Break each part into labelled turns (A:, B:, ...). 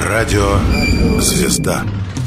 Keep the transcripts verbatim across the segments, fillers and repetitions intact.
A: Радио «Звезда».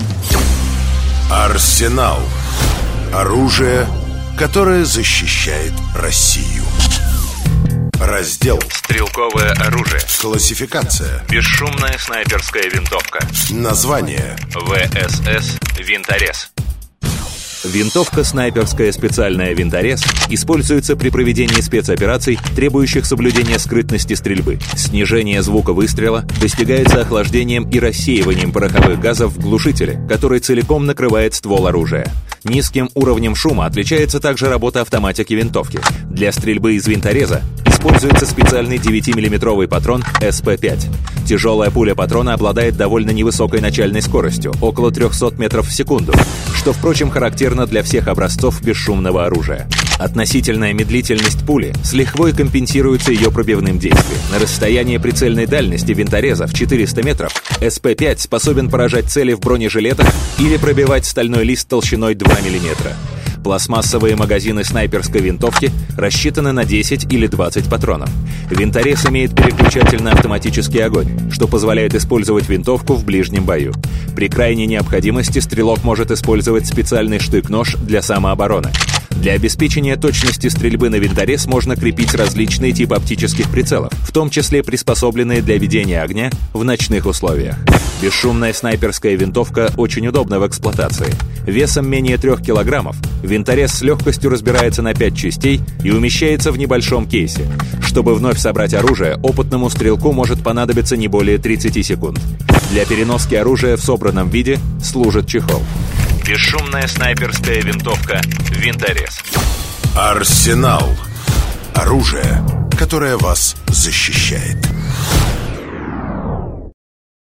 A: Арсенал. Оружие, которое защищает Россию. Раздел
B: «Стрелковое оружие».
A: Классификация.
B: Бесшумная снайперская винтовка.
A: Название.
B: ВСС «Винторез».
C: Винтовка снайперская специальная «Винторез» используется при проведении спецопераций, требующих соблюдения скрытности стрельбы. Снижение звука выстрела достигается охлаждением и рассеиванием пороховых газов в глушителе, который целиком накрывает ствол оружия. Низким уровнем шума отличается также работа автоматики винтовки. Для стрельбы из винтореза используется специальный девятимиллиметровый патрон эс пэ пять. Тяжелая пуля патрона обладает довольно невысокой начальной скоростью, около триста метров в секунду, что, впрочем, характерно для всех образцов бесшумного оружия. Относительная медлительность пули с лихвой компенсируется ее пробивным действием. На расстоянии прицельной дальности винтореза в четыреста метров эс пэ пять способен поражать цели в бронежилетах или пробивать стальной лист толщиной два миллиметра. Пластмассовые магазины снайперской винтовки рассчитаны на десять или двадцать патронов. Винторез имеет переключательный автоматический огонь, что позволяет использовать винтовку в ближнем бою. При крайней необходимости стрелок может использовать специальный штык-нож для самообороны. Для обеспечения точности стрельбы на винторез можно крепить различные типы оптических прицелов, в том числе приспособленные для ведения огня в ночных условиях. Бесшумная снайперская винтовка очень удобна в эксплуатации. Весом менее трех килограммов винторез с легкостью разбирается на пять частей и умещается в небольшом кейсе. Чтобы вновь собрать оружие, опытному стрелку может понадобиться не более тридцати секунд. Для переноски оружия в собранном виде служит чехол.
B: Бесшумная снайперская винтовка «Винторез».
A: Арсенал. Оружие, которое вас защищает.